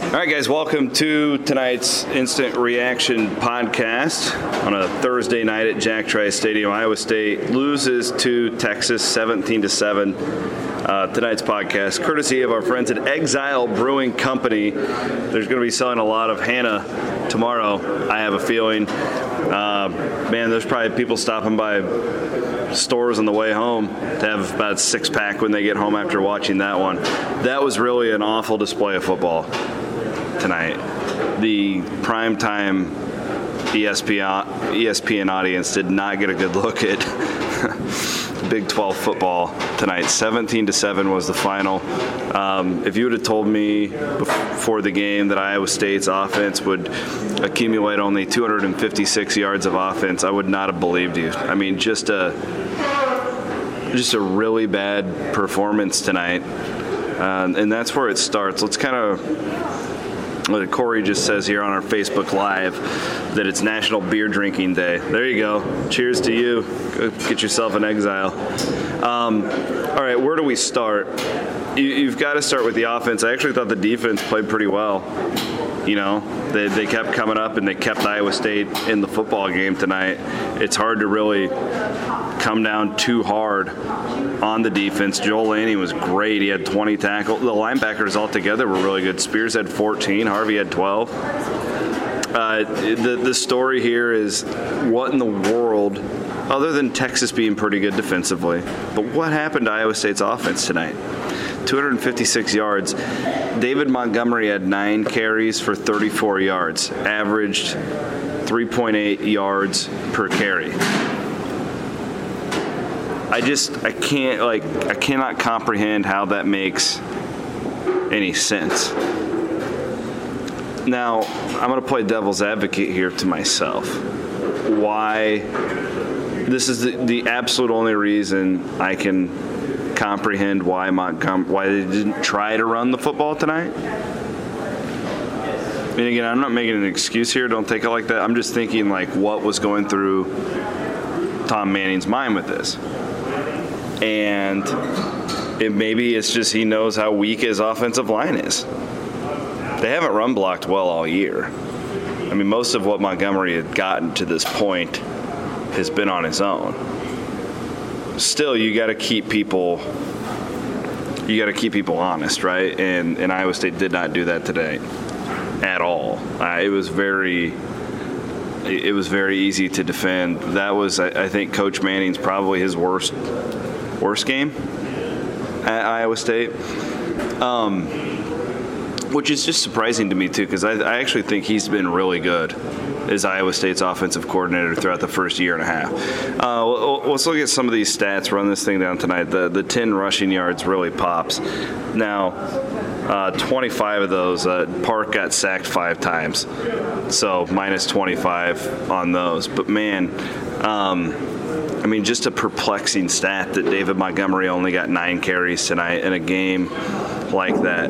All right, guys, welcome to tonight's Instant Reaction podcast on a Thursday night at Jack Trice Stadium. Iowa State loses to Texas 17-7. Tonight's podcast, courtesy of our friends at Exile Brewing Company. There's going to be selling a lot of Hannah tomorrow, I have a feeling. Man, there's probably people stopping by stores on the way home to have about a 6-pack when they get home after watching that one. That was really an awful display of football tonight. The primetime ESPN audience did not get a good look at Big 12 football tonight. 17-7 was the final. If you would have told me before the game that Iowa State's offense would accumulate only 256 yards of offense, I would not have believed you. I mean, just a really bad performance tonight. And that's where it starts. Let's kind of, what Corey just says here on our Facebook Live, that it's National Beer Drinking Day. There you go. Cheers to you. Go get yourself an Exile. All right, where do we start? You've got to start with the offense. I actually thought the defense played pretty well. You know, they kept coming up and they kept Iowa State in the football game tonight. It's hard to really come down too hard on the defense. Joel Laney was great. He had 20 tackles. The linebackers altogether were really good. Spears had 14. Harvey had 12. The story here is what in the world, other than Texas being pretty good defensively, but what happened to Iowa State's offense tonight? 256 yards. David Montgomery had 9 carries for 34 yards, averaged 3.8 yards per carry. I cannot comprehend how that makes any sense. Now, I'm going to play devil's advocate here to myself. Why? This is the absolute only reason I can comprehend why they didn't try to run the football tonight. And again, I'm not making an excuse here. Don't take it like that. I'm just thinking like what was going through Tom Manning's mind with this. And maybe it's just he knows how weak his offensive line is. They haven't run blocked well all year. I mean, most of what Montgomery had gotten to this point has been on his own. Still, you got to keep people honest, right? And Iowa State did not do that today at all. It was very easy to defend. That was, I think, Coach Manning's probably his worst game at Iowa State, which is just surprising to me too, because I actually think he's been really good as Iowa State's offensive coordinator throughout the first year and a half. Let's look at some of these stats, run this thing down tonight. The 10 rushing yards really pops. Now, 25 of those, Park got sacked 5 times, so minus 25 on those. But man, I mean, just a perplexing stat that David Montgomery only got 9 carries tonight in a game like that.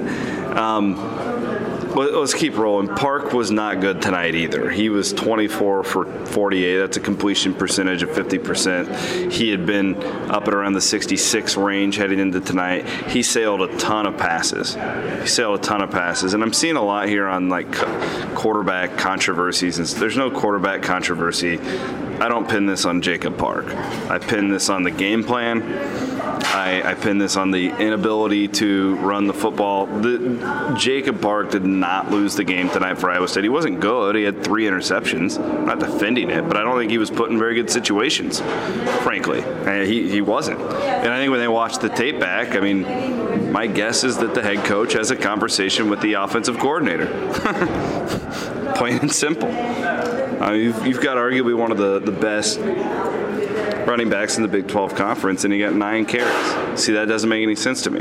Let's keep rolling. Park was not good tonight either. He was 24 for 48. That's a completion percentage of 50%. He had been up at around the 66 range heading into tonight. He sailed a ton of passes. And I'm seeing a lot here on like quarterback controversies. And there's no quarterback controversy. I don't pin this on Jacob Park. I pin this on the game plan. I pin this on the inability to run the football. Jacob Park did not lose the game tonight for Iowa State. He wasn't good. He had 3 interceptions. I'm not defending it, but I don't think he was put in very good situations, frankly. He wasn't. And I think when they watch the tape back, I mean, my guess is that the head coach has a conversation with the offensive coordinator. Plain and simple. You've got arguably one of the best running backs in the Big 12 Conference, and he got 9 carries. See, that doesn't make any sense to me.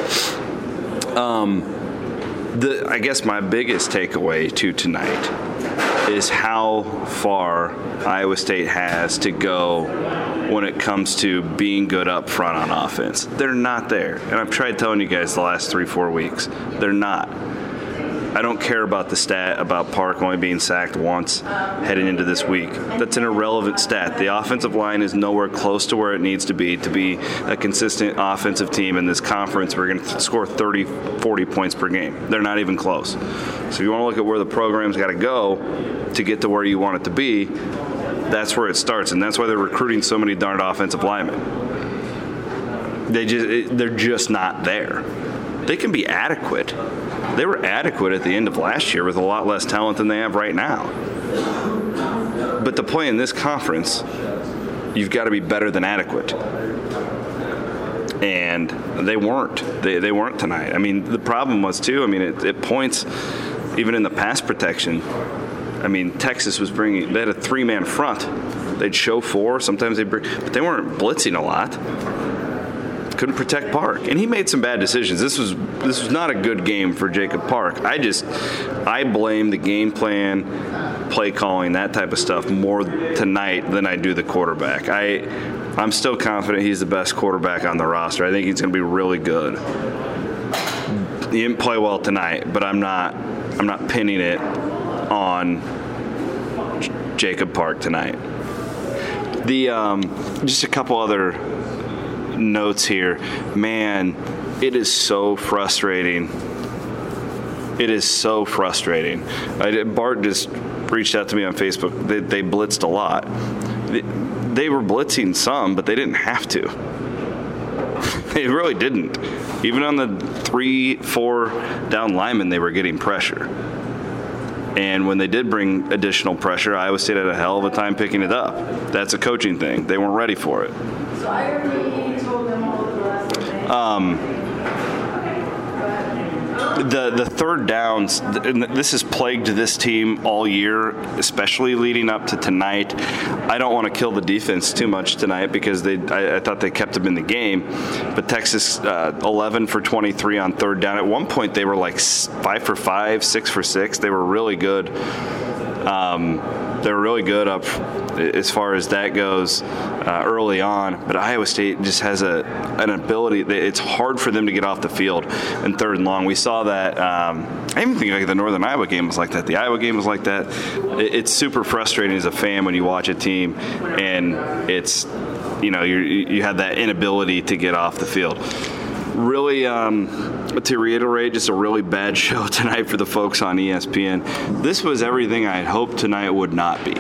I guess my biggest takeaway tonight is how far Iowa State has to go when it comes to being good up front on offense. They're not there. And I've tried telling you guys the last 3-4 weeks. They're not. I don't care about the stat about Park only being sacked once heading into this week. That's an irrelevant stat. The offensive line is nowhere close to where it needs to be a consistent offensive team in this conference. We're going to score 30, 40 points per game. They're not even close. So if you want to look at where the program's got to go to get to where you want it to be, that's where it starts. And that's why they're recruiting so many darn offensive linemen. They're just not there. They can be adequate. They were adequate at the end of last year with a lot less talent than they have right now. But to play in this conference, you've got to be better than adequate. And they weren't. They weren't tonight. I mean, the problem was, too, I mean, at points, even in the pass protection, I mean, Texas was they had a 3-man front. They'd show 4. Sometimes but they weren't blitzing a lot. Couldn't protect Park, and he made some bad decisions. This was not a good game for Jacob Park. I blame the game plan, play calling, that type of stuff more tonight than I do the quarterback. I'm still confident he's the best quarterback on the roster. I think he's going to be really good. He didn't play well tonight, but I'm not pinning it on Jacob Park tonight. Just a couple other notes here. Man, it is so frustrating. It is so frustrating. Bart just reached out to me on Facebook. They blitzed a lot. They were blitzing some, but they didn't have to. They really didn't. Even on the 3-4 down linemen, they were getting pressure. And when they did bring additional pressure, Iowa State had a hell of a time picking it up. That's a coaching thing. They weren't ready for it. The third downs, and this has plagued this team all year, especially leading up to tonight. I don't want to kill the defense too much tonight because I thought they kept them in the game. But Texas, 11 for 23 on third down. At one point, they were like 5 for 5, 6 for 6. They were really good. They were really good up as far as that goes early on. But Iowa State just has an ability. It's hard for them to get off the field in third and long. We saw that. I even think like the Northern Iowa game was like that. The Iowa game was like that. It's super frustrating as a fan when you watch a team and it's, you have that inability to get off the field. Really, to reiterate, just a really bad show tonight for the folks on ESPN. This was everything I had hoped tonight would not be.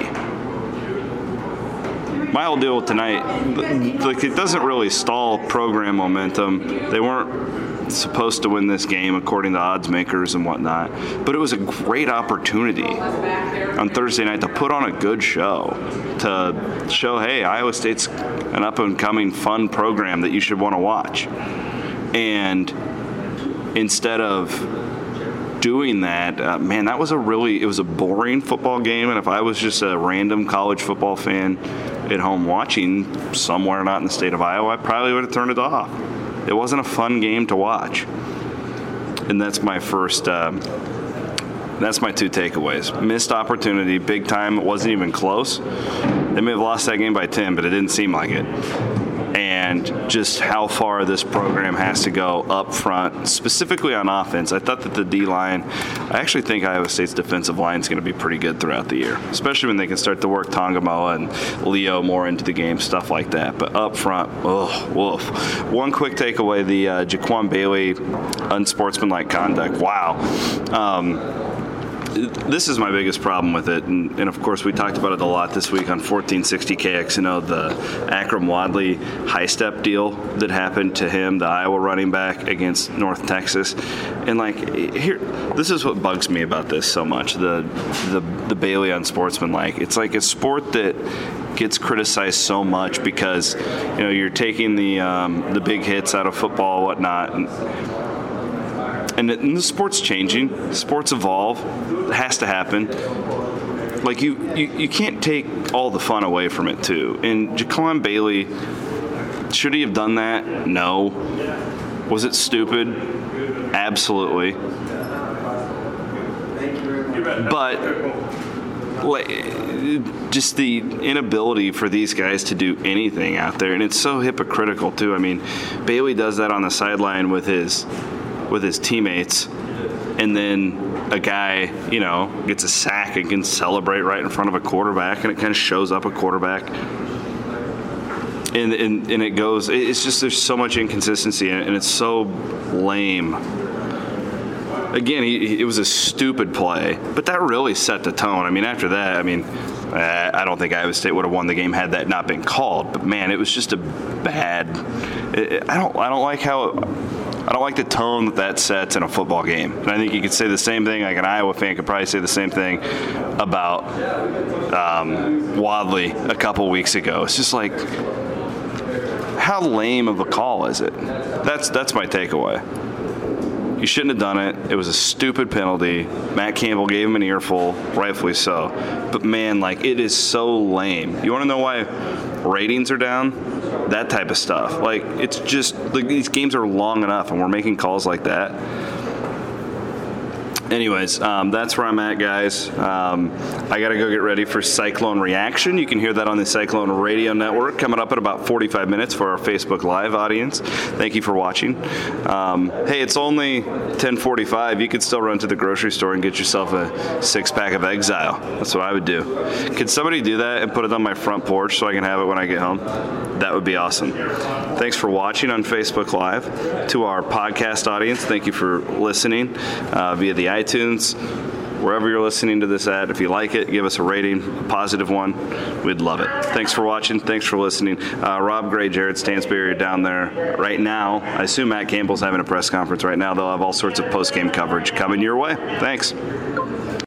My whole deal with tonight, like, it doesn't really stall program momentum. They weren't supposed to win this game according to odds makers and whatnot, but it was a great opportunity on Thursday night to put on a good show, to show, hey, Iowa State's an up-and-coming fun program that you should want to watch. And instead of doing that, man, it was a boring football game. And if I was just a random college football fan at home watching somewhere not in the state of Iowa, I probably would have turned it off. It wasn't a fun game to watch. And that's my that's my 2 takeaways. Missed opportunity, big time. It wasn't even close. They may have lost that game by 10, but it didn't seem like it. And just how far this program has to go up front, specifically on offense. I thought that the D-line, I actually think Iowa State's defensive line is going to be pretty good throughout the year, especially when they can start to work Tongamoa and Leo more into the game, stuff like that. But up front, woof. One quick takeaway, the Jaquan Bailey unsportsmanlike conduct. Wow. This is my biggest problem with it, and of course we talked about it a lot this week on 1460 KXNO, the Akram Wadley high step deal that happened to him, the Iowa running back against North Texas. And this is what bugs me about this so much, the Bailey unsportsmanlike. It's like a sport that gets criticized so much because you're taking the big hits out of football, whatnot. And the sport's changing. Sports evolve. It has to happen. Like, you can't take all the fun away from it, too. And Jaquan Bailey, should he have done that? No. Was it stupid? Absolutely. But just the inability for these guys to do anything out there. And it's so hypocritical, too. I mean, Bailey does that on the sideline with his teammates, and then a guy, gets a sack and can celebrate right in front of a quarterback, and it kind of shows up a quarterback. And it goes, it's just, there's so much inconsistency in it, and it's so lame. Again, it was a stupid play, but that really set the tone. I mean, after that, I don't think Iowa State would have won the game had that not been called. But man, it was just a bad. I don't like the tone that sets in a football game. And I think you could say the same thing. Like an Iowa fan could probably say the same thing about Wadley a couple weeks ago. It's just like, how lame of a call is it? That's my takeaway. You shouldn't have done it. It was a stupid penalty. Matt Campbell gave him an earful, rightfully so. But man, it is so lame. You want to know why ratings are down? That type of stuff. It's just, these games are long enough, and we're making calls like that. Anyways, that's where I'm at, guys. I got to go get ready for Cyclone Reaction. You can hear that on the Cyclone Radio Network coming up in about 45 minutes for our Facebook Live audience. Thank you for watching. Hey, it's only 10:45. You could still run to the grocery store and get yourself a 6-pack of Exile. That's what I would do. Could somebody do that and put it on my front porch so I can have it when I get home? That would be awesome. Thanks for watching on Facebook Live. To our podcast audience, thank you for listening via the iTunes, wherever you're listening to this at. If you like it, give us a rating, a positive one. We'd love it. Thanks for watching. Thanks for listening. Rob Gray, Jared Stansberry are down there right now. I assume Matt Campbell's having a press conference right now. They'll have all sorts of post-game coverage coming your way. Thanks.